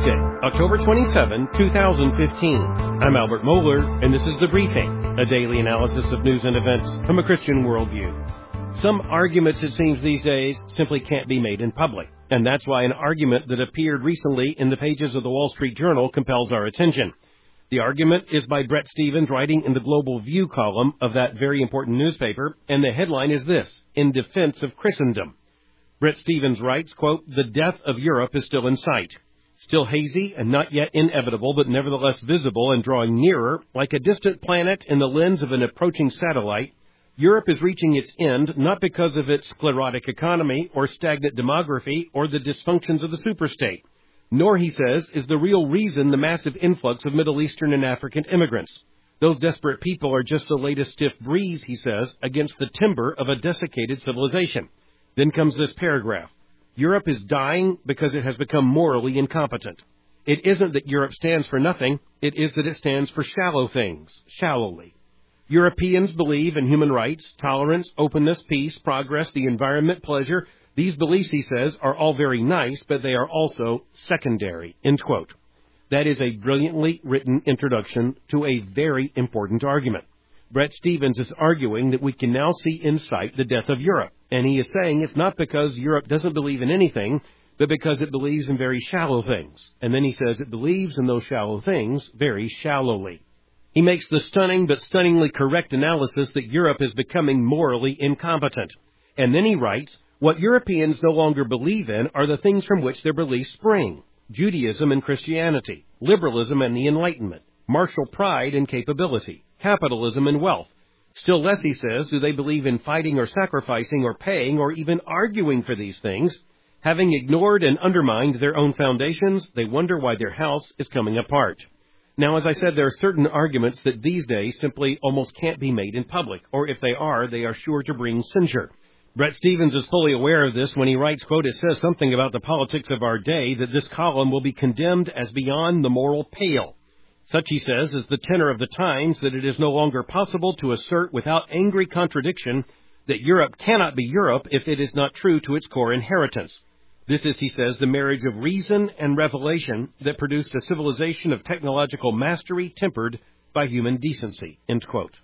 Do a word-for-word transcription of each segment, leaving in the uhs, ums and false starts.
Tuesday, October twenty-seventh, two thousand fifteen. I'm Albert Moeller, and this is The Briefing, a daily analysis of news and events from a Christian worldview. Some arguments, it seems these days, simply can't be made in public, and that's why an argument that appeared recently in the pages of the Wall Street Journal compels our attention. The argument is by Bret Stephens, writing in the Global View column of that very important newspaper, and the headline is this: In Defense of Christendom. Bret Stephens writes, quote, "The death of Europe is still in sight. Still hazy and not yet inevitable, but nevertheless visible and drawing nearer, like a distant planet in the lens of an approaching satellite, Europe is reaching its end not because of its sclerotic economy or stagnant demography or the dysfunctions of the superstate. Nor, he says, is the real reason the massive influx of Middle Eastern and African immigrants. Those desperate people are just the latest stiff breeze," he says, "against the timber of a desiccated civilization." Then comes this paragraph. Europe is dying because it has become morally incompetent. It isn't that Europe stands for nothing. It is that it stands for shallow things, shallowly. Europeans believe in human rights, tolerance, openness, peace, progress, the environment, pleasure. These beliefs, he says, are all very nice, but they are also secondary, end quote. That is a brilliantly written introduction to a very important argument. Bret Stephens is arguing that we can now see in sight the death of Europe. And he is saying it's not because Europe doesn't believe in anything, but because it believes in very shallow things. And then he says it believes in those shallow things very shallowly. He makes the stunning but stunningly correct analysis that Europe is becoming morally incompetent. And then he writes, what Europeans no longer believe in are the things from which their beliefs spring: Judaism and Christianity, liberalism and the Enlightenment, martial pride and capability, capitalism and wealth. Still less, he says, do they believe in fighting or sacrificing or paying or even arguing for these things. Having ignored and undermined their own foundations, they wonder why their house is coming apart. Now, as I said, there are certain arguments that these days simply almost can't be made in public, or if they are, they are sure to bring censure. Bret Stephens is fully aware of this when he writes, quote, "It says something about the politics of our day that this column will be condemned as beyond the moral pale. Such," he says, "is the tenor of the times that it is no longer possible to assert without angry contradiction that Europe cannot be Europe if it is not true to its core inheritance. This is," he says, "the marriage of reason and revelation that produced a civilization of technological mastery tempered by human decency," end quote.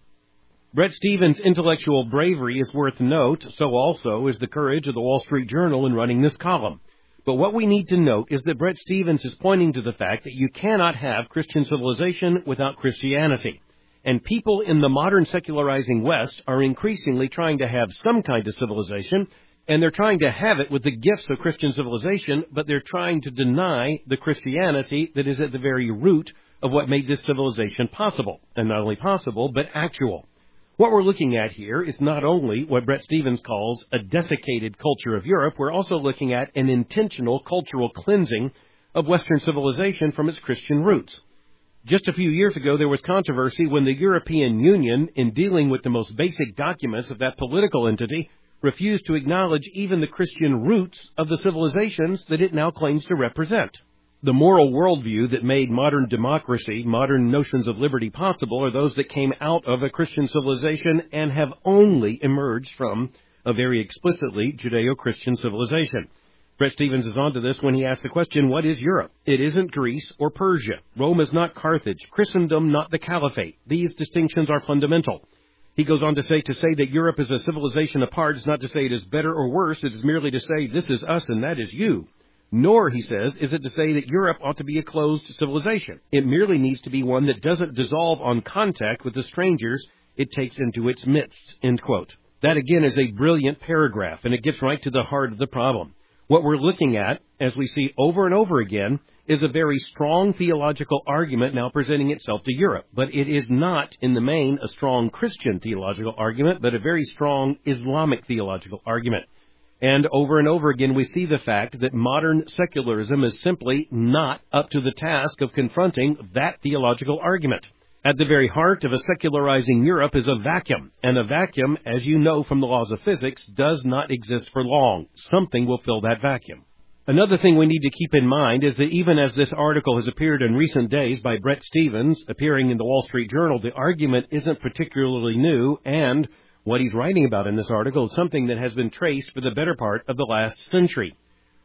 Bret Stephens' intellectual bravery is worth note, so also is the courage of the Wall Street Journal in running this column. But what we need to note is that Bret Stephens is pointing to the fact that you cannot have Christian civilization without Christianity. And people in the modern secularizing West are increasingly trying to have some kind of civilization, and they're trying to have it with the gifts of Christian civilization, but they're trying to deny the Christianity that is at the very root of what made this civilization possible. And not only possible, but actual. What we're looking at here is not only what Bret Stephens calls a desiccated culture of Europe, we're also looking at an intentional cultural cleansing of Western civilization from its Christian roots. Just a few years ago, there was controversy when the European Union, in dealing with the most basic documents of that political entity, refused to acknowledge even the Christian roots of the civilizations that it now claims to represent. The moral worldview that made modern democracy, modern notions of liberty possible, are those that came out of a Christian civilization and have only emerged from a very explicitly Judeo-Christian civilization. Bret Stephens is onto this when he asks the question, what is Europe? It isn't Greece or Persia. Rome is not Carthage. Christendom not the Caliphate. These distinctions are fundamental. He goes on to say, to say that Europe is a civilization apart is not to say it is better or worse. It is merely to say this is us and that is you. Nor, he says, is it to say that Europe ought to be a closed civilization. It merely needs to be one that doesn't dissolve on contact with the strangers it takes into its midst, end quote. That, again, is a brilliant paragraph, and it gets right to the heart of the problem. What we're looking at, as we see over and over again, is a very strong theological argument now presenting itself to Europe. But it is not, in the main, a strong Christian theological argument, but a very strong Islamic theological argument. And over and over again, we see the fact that modern secularism is simply not up to the task of confronting that theological argument. At the very heart of a secularizing Europe is a vacuum, and a vacuum, as you know from the laws of physics, does not exist for long. Something will fill that vacuum. Another thing we need to keep in mind is that even as this article has appeared in recent days by Bret Stephens, appearing in the Wall Street Journal, the argument isn't particularly new, and what he's writing about in this article is something that has been traced for the better part of the last century.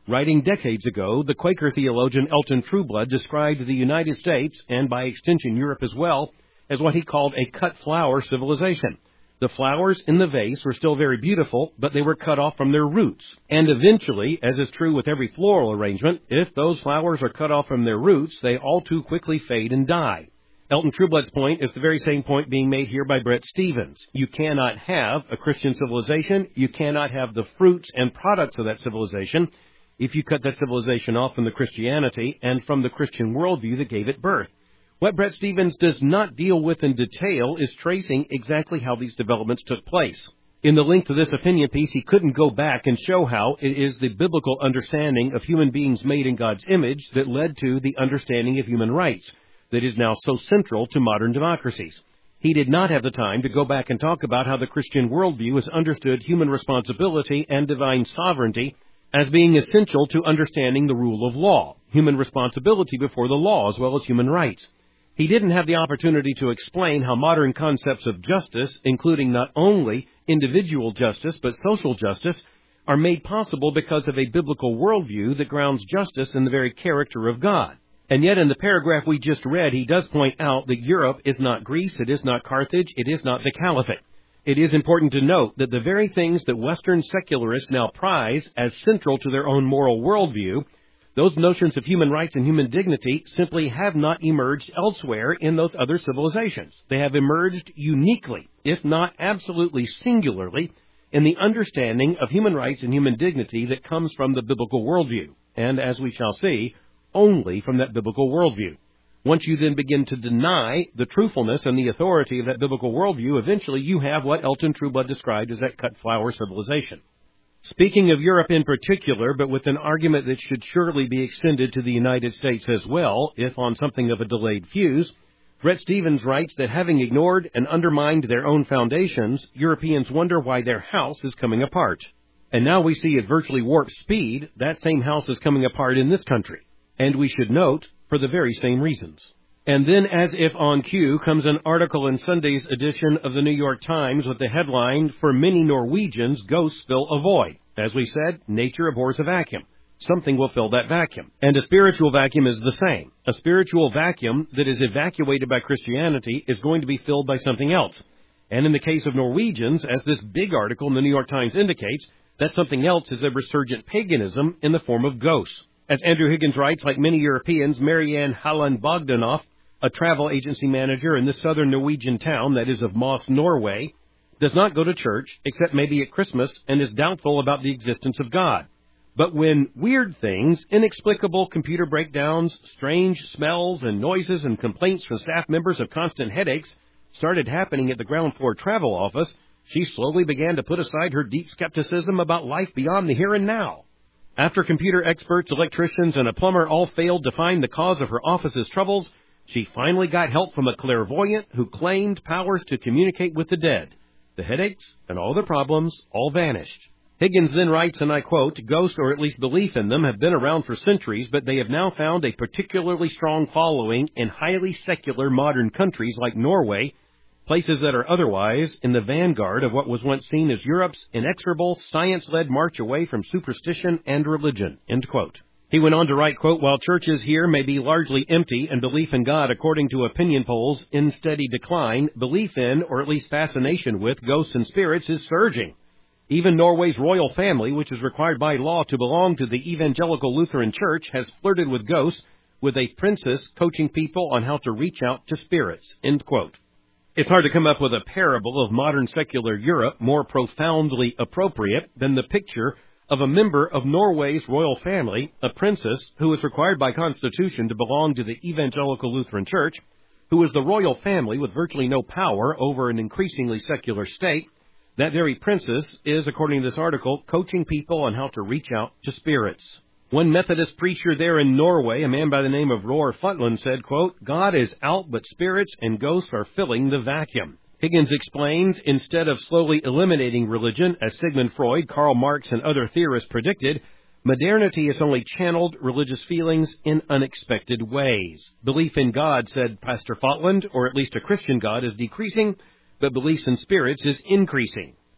Writing decades ago, the Quaker theologian Elton Trueblood described the United States, and by extension Europe as well, as what he called a cut-flower civilization. The flowers in the vase were still very beautiful, but they were cut off from their roots. And eventually, as is true with every floral arrangement, if those flowers are cut off from their roots, they all too quickly fade and die. Elton Trueblood's point is the very same point being made here by Bret Stephens. You cannot have a Christian civilization, you cannot have the fruits and products of that civilization, if you cut that civilization off from the Christianity and from the Christian worldview that gave it birth. What Bret Stephens does not deal with in detail is tracing exactly how these developments took place. In the length of this opinion piece, he couldn't go back and show how it is the biblical understanding of human beings made in God's image that led to the understanding of human rights that is now so central to modern democracies. He did not have the time to go back and talk about how the Christian worldview has understood human responsibility and divine sovereignty as being essential to understanding the rule of law, human responsibility before the law as well as human rights. He didn't have the opportunity to explain how modern concepts of justice, including not only individual justice but social justice, are made possible because of a biblical worldview that grounds justice in the very character of God. And yet in the paragraph we just read, he does point out that Europe is not Greece, it is not Carthage, it is not the Caliphate. It is important to note that the very things that Western secularists now prize as central to their own moral worldview, those notions of human rights and human dignity, simply have not emerged elsewhere in those other civilizations. They have emerged uniquely, if not absolutely singularly, in the understanding of human rights and human dignity that comes from the biblical worldview, and as we shall see, only from that biblical worldview. Once you then begin to deny the truthfulness and the authority of that biblical worldview, eventually you have what Elton Trueblood described as that cut-flower civilization. Speaking of Europe in particular, but with an argument that should surely be extended to the United States as well, if on something of a delayed fuse, Bret Stephens writes that having ignored and undermined their own foundations, Europeans wonder why their house is coming apart. And now we see at virtually warp speed, that same house is coming apart in this country. And we should note, for the very same reasons. And then, as if on cue, comes an article in Sunday's edition of the New York Times with the headline, "For many Norwegians, ghosts fill a void." As we said, nature abhors a vacuum. Something will fill that vacuum. And a spiritual vacuum is the same. A spiritual vacuum that is evacuated by Christianity is going to be filled by something else. And in the case of Norwegians, as this big article in the New York Times indicates, that something else is a resurgent paganism in the form of ghosts. As Andrew Higgins writes, like many Europeans, Marianne Halland Bogdanoff, a travel agency manager in this southern Norwegian town that is of Moss, Norway, does not go to church, except maybe at Christmas, and is doubtful about the existence of God. But when weird things, inexplicable computer breakdowns, strange smells and noises and complaints from staff members of constant headaches started happening at the ground floor travel office, she slowly began to put aside her deep skepticism about life beyond the here and now. After computer experts, electricians, and a plumber all failed to find the cause of her office's troubles, she finally got help from a clairvoyant who claimed powers to communicate with the dead. The headaches and all the problems all vanished. Higgins then writes, and I quote, "Ghosts, or at least belief in them, have been around for centuries, but they have now found a particularly strong following in highly secular modern countries like Norway, places that are otherwise in the vanguard of what was once seen as Europe's inexorable, science-led march away from superstition and religion." End quote. He went on to write, quote, "While churches here may be largely empty and belief in God, according to opinion polls, in steady decline, belief in, or at least fascination with, ghosts and spirits is surging. Even Norway's royal family, which is required by law to belong to the Evangelical Lutheran Church, has flirted with ghosts, with a princess coaching people on how to reach out to spirits." End quote. It's hard to come up with a parable of modern secular Europe more profoundly appropriate than the picture of a member of Norway's royal family, a princess who is required by Constitution to belong to the Evangelical Lutheran Church, who is the royal family with virtually no power over an increasingly secular state. That very princess is, according to this article, coaching people on how to reach out to spirits. One Methodist preacher there in Norway, a man by the name of Roar Futland, said, quote, "God is out, but spirits and ghosts are filling the vacuum." Higgins explains, instead of slowly eliminating religion, as Sigmund Freud, Karl Marx, and other theorists predicted, modernity has only channeled religious feelings in unexpected ways. Belief in God, said Pastor Futland, or at least a Christian God, is decreasing, but belief in spirits is increasing.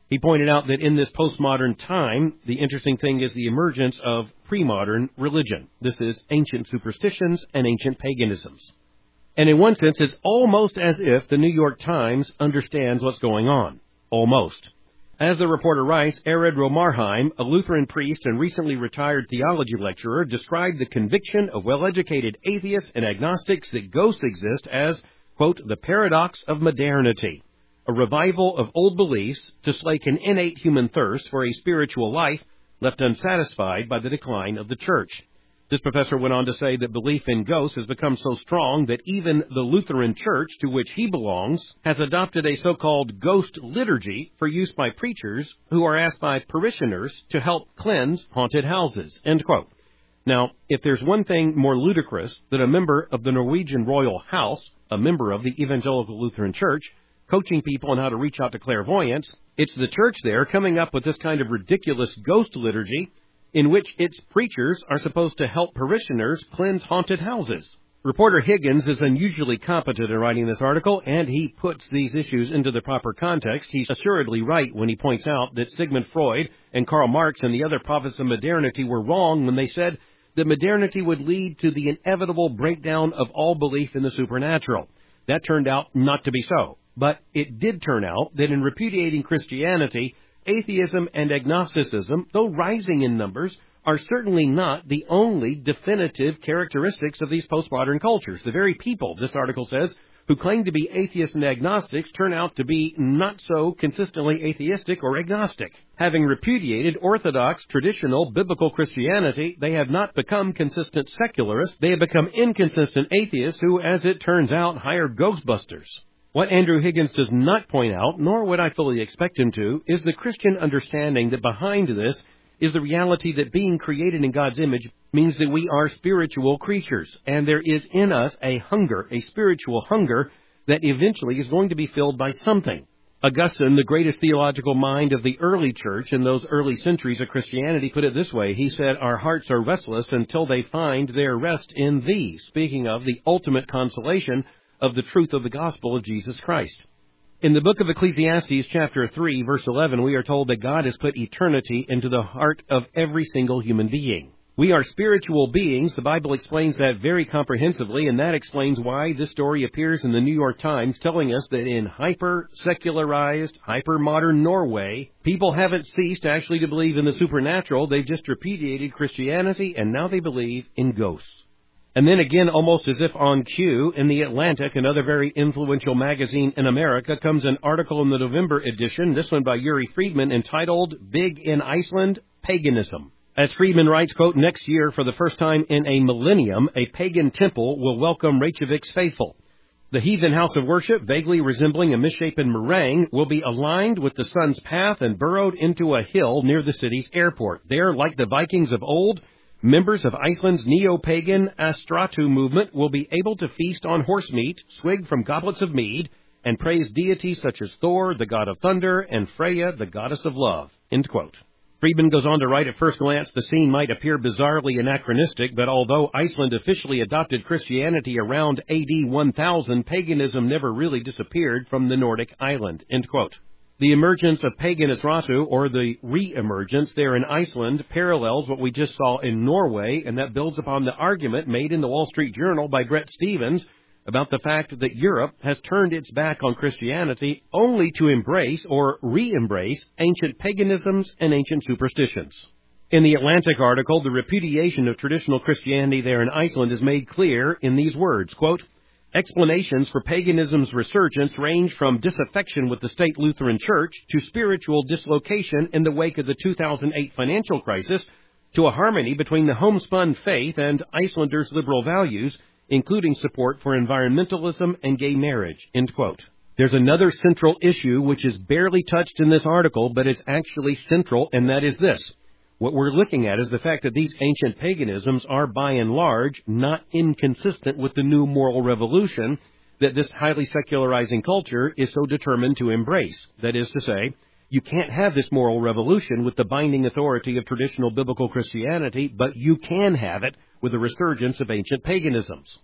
He pointed out that in this postmodern time, the interesting thing is the emergence of pre-modern religion. This is ancient superstitions and ancient paganisms. And in one sense, it's almost as if the New York Times understands what's going on. Almost. As the reporter writes, Arid Romarheim, a Lutheran priest and recently retired theology lecturer, described the conviction of well-educated atheists and agnostics that ghosts exist as, quote, the paradox of modernity, a revival of old beliefs to slake an innate human thirst for a spiritual life left unsatisfied by the decline of the church. This professor went on to say that belief in ghosts has become so strong that even the Lutheran Church, to which he belongs, has adopted a so-called ghost liturgy for use by preachers who are asked by parishioners to help cleanse haunted houses, end quote. Now, if there's one thing more ludicrous than a member of the Norwegian royal house, a member of the Evangelical Lutheran Church, coaching people on how to reach out to clairvoyants, it's the church there coming up with this kind of ridiculous ghost liturgy in which its preachers are supposed to help parishioners cleanse haunted houses. Reporter Higgins is unusually competent in writing this article, and he puts these issues into the proper context. He's assuredly right when he points out that Sigmund Freud and Karl Marx and the other prophets of modernity were wrong when they said that modernity would lead to the inevitable breakdown of all belief in the supernatural. That turned out not to be so. But it did turn out that in repudiating Christianity, atheism and agnosticism, though rising in numbers, are certainly not the only definitive characteristics of these postmodern cultures. The very people, this article says, who claim to be atheists and agnostics turn out to be not so consistently atheistic or agnostic. Having repudiated orthodox, traditional, biblical Christianity, they have not become consistent secularists. They have become inconsistent atheists who, as it turns out, hire ghostbusters. What Andrew Higgins does not point out, nor would I fully expect him to, is the Christian understanding that behind this is the reality that being created in God's image means that we are spiritual creatures, and there is in us a hunger, a spiritual hunger, that eventually is going to be filled by something. Augustine, the greatest theological mind of the early church in those early centuries of Christianity, put it this way. He said, our hearts are restless until they find their rest in thee, speaking of the ultimate consolation of the truth of the gospel of Jesus Christ. In the book of Ecclesiastes, chapter three, verse eleven, we are told that God has put eternity into the heart of every single human being. We are spiritual beings. The Bible explains that very comprehensively, and that explains why this story appears in the New York Times, telling us that in hyper-secularized, hyper-modern Norway, people haven't ceased actually to believe in the supernatural. They've just repudiated Christianity, and now they believe in ghosts. And then again, almost as if on cue, in The Atlantic, another very influential magazine in America, comes an article in the November edition, this one by Yuri Friedman, entitled, Big in Iceland, Paganism. As Friedman writes, quote, next year, for the first time in a millennium, a pagan temple will welcome Reykjavik's faithful. The heathen house of worship, vaguely resembling a misshapen meringue, will be aligned with the sun's path and burrowed into a hill near the city's airport. There, like the Vikings of old, members of Iceland's neo-pagan Astratu movement will be able to feast on horse meat, swig from goblets of mead, and praise deities such as Thor, the god of thunder, and Freya, the goddess of love. End quote. Friedman goes on to write, at first glance, the scene might appear bizarrely anachronistic, but although Iceland officially adopted Christianity around A D one thousand, paganism never really disappeared from the Nordic island. End quote. The emergence of pagan Astratu, or the re-emergence there in Iceland, parallels what we just saw in Norway, and that builds upon the argument made in the Wall Street Journal by Bret Stephens about the fact that Europe has turned its back on Christianity only to embrace or re-embrace ancient paganisms and ancient superstitions. In the Atlantic article, the repudiation of traditional Christianity there in Iceland is made clear in these words, quote, explanations for paganism's resurgence range from disaffection with the state Lutheran Church to spiritual dislocation in the wake of the two thousand eight financial crisis to a harmony between the homespun faith and Icelanders' liberal values, including support for environmentalism and gay marriage, end quote. There's another central issue which is barely touched in this article, but is actually central, and that is this. What we're looking at is the fact that these ancient paganisms are, by and large, not inconsistent with the new moral revolution that this highly secularizing culture is so determined to embrace. That is to say, you can't have this moral revolution with the binding authority of traditional biblical Christianity, but you can have it with a resurgence of ancient paganisms.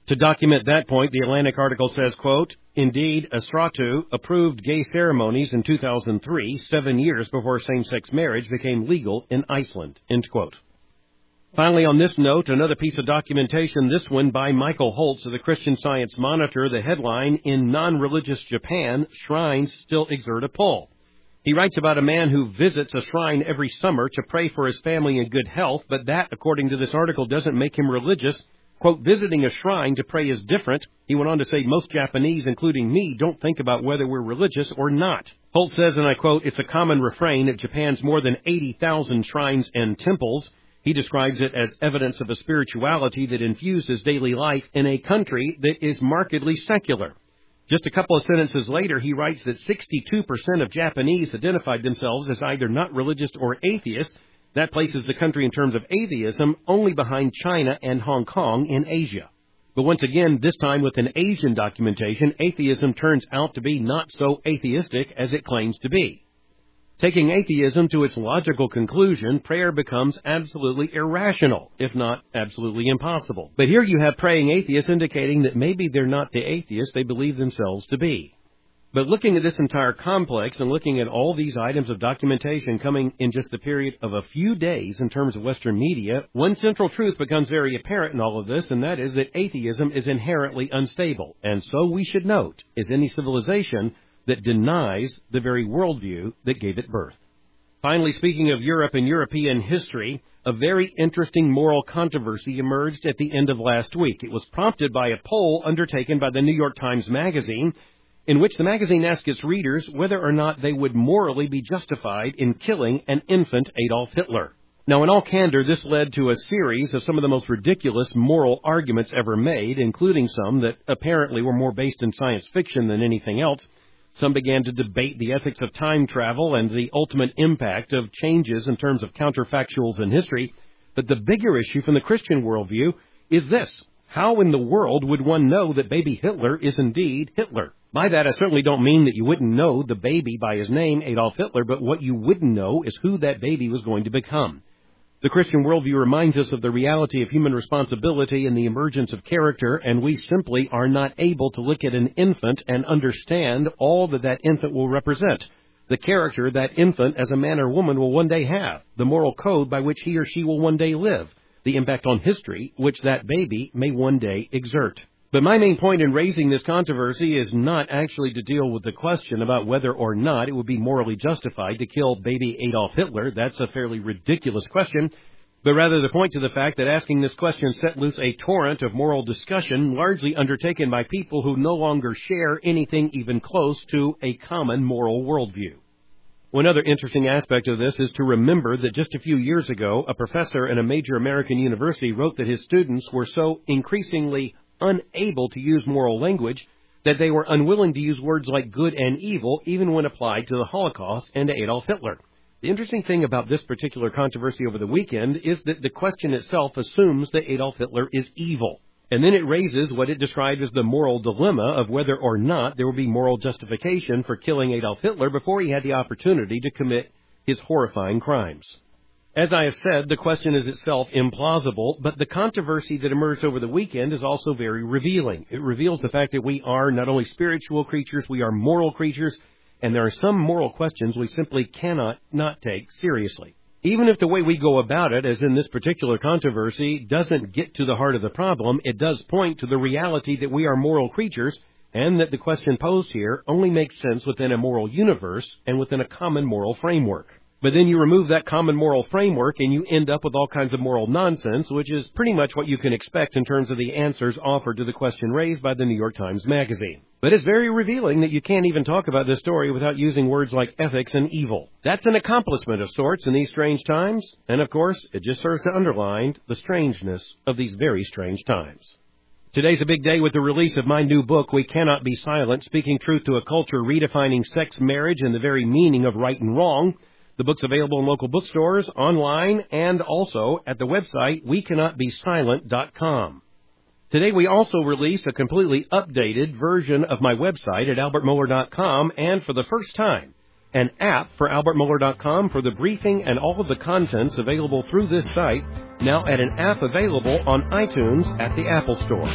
To document that point, the Atlantic article says, quote, "Indeed, Estratu approved gay ceremonies in two thousand three, seven years before same-sex marriage became legal in Iceland," end quote. Finally, on this note, another piece of documentation, this one by Michael Holtz of the Christian Science Monitor, the headline, "In Non-Religious Japan, Shrines Still Exert a Pull." He writes about a man who visits a shrine every summer to pray for his family and good health, but that, according to this article, doesn't make him religious. Quote, "Visiting a shrine to pray is different." He went on to say, "Most Japanese, including me, don't think about whether we're religious or not." Holtz says, and I quote, "It's a common refrain at Japan's more than eighty thousand shrines and temples." He describes it as evidence of a spirituality that infuses daily life in a country that is markedly secular. Just a couple of sentences later, he writes that sixty-two percent of Japanese identified themselves as either not religious or atheists. That places the country in terms of atheism only behind China and Hong Kong in Asia. But once again, this time with an Asian documentation, atheism turns out to be not so atheistic as it claims to be. Taking atheism to its logical conclusion, prayer becomes absolutely irrational, if not absolutely impossible. But here you have praying atheists indicating that maybe they're not the atheists they believe themselves to be. But looking at this entire complex and looking at all these items of documentation coming in just the period of a few days in terms of Western media, one central truth becomes very apparent in all of this, and that is that atheism is inherently unstable. And so we should note, is any civilization that denies the very worldview that gave it birth. Finally, speaking of Europe and European history, a very interesting moral controversy emerged at the end of last week. It was prompted by a poll undertaken by the New York Times Magazine, in which the magazine asked its readers whether or not they would morally be justified in killing an infant Adolf Hitler. Now, in all candor, this led to a series of some of the most ridiculous moral arguments ever made, including some that apparently were more based in science fiction than anything else. Some began to debate the ethics of time travel and the ultimate impact of changes in terms of counterfactuals in history. But the bigger issue from the Christian worldview is this: how in the world would one know that baby Hitler is indeed Hitler? By that, I certainly don't mean that you wouldn't know the baby by his name, Adolf Hitler, but what you wouldn't know is who that baby was going to become. The Christian worldview reminds us of the reality of human responsibility and the emergence of character, and we simply are not able to look at an infant and understand all that that infant will represent. The character that infant as a man or woman will one day have, the moral code by which he or she will one day live, the impact on history which that baby may one day exert. But my main point in raising this controversy is not actually to deal with the question about whether or not it would be morally justified to kill baby Adolf Hitler. That's a fairly ridiculous question. But rather to point to the fact that asking this question set loose a torrent of moral discussion largely undertaken by people who no longer share anything even close to a common moral worldview. One other interesting aspect of this is to remember that just a few years ago, a professor in a major American university wrote that his students were so increasingly unable to use moral language that they were unwilling to use words like good and evil even when applied to the Holocaust and to Adolf Hitler. The interesting thing about this particular controversy over the weekend is that the question itself assumes that Adolf Hitler is evil. And then it raises what it described as the moral dilemma of whether or not there would be moral justification for killing Adolf Hitler before he had the opportunity to commit his horrifying crimes. As I have said, the question is itself implausible, but the controversy that emerged over the weekend is also very revealing. It reveals the fact that we are not only spiritual creatures, we are moral creatures, and there are some moral questions we simply cannot not take seriously. Even if the way we go about it, as in this particular controversy, doesn't get to the heart of the problem, it does point to the reality that we are moral creatures, and that the question posed here only makes sense within a moral universe and within a common moral framework. But then you remove that common moral framework and you end up with all kinds of moral nonsense, which is pretty much what you can expect in terms of the answers offered to the question raised by the New York Times Magazine. But it's very revealing that you can't even talk about this story without using words like ethics and evil. That's an accomplishment of sorts in these strange times, and of course, it just serves to underline the strangeness of these very strange times. Today's a big day with the release of my new book, We Cannot Be Silent, Speaking Truth to a Culture Redefining Sex, Marriage, and the Very Meaning of Right and Wrong. The book's available in local bookstores, online, and also at the website we cannot be silent dot com. Today we also released a completely updated version of my website at albert mohler dot com, and for the first time, an app for albert mohler dot com for the briefing and all of the contents available through this site, now at an app available on iTunes at the Apple Store.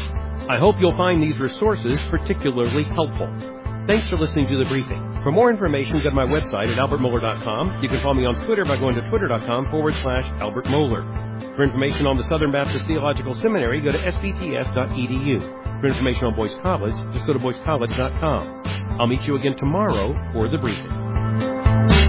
I hope you'll find these resources particularly helpful. Thanks for listening to The Briefing. For more information, go to my website at albert mohler dot com. You can follow me on Twitter by going to twitter.com forward slash Albert Mohler. For information on the Southern Baptist Theological Seminary, go to s b t s dot e d u. For information on Boyce College, just go to boyce college dot com. I'll meet you again tomorrow for The Briefing.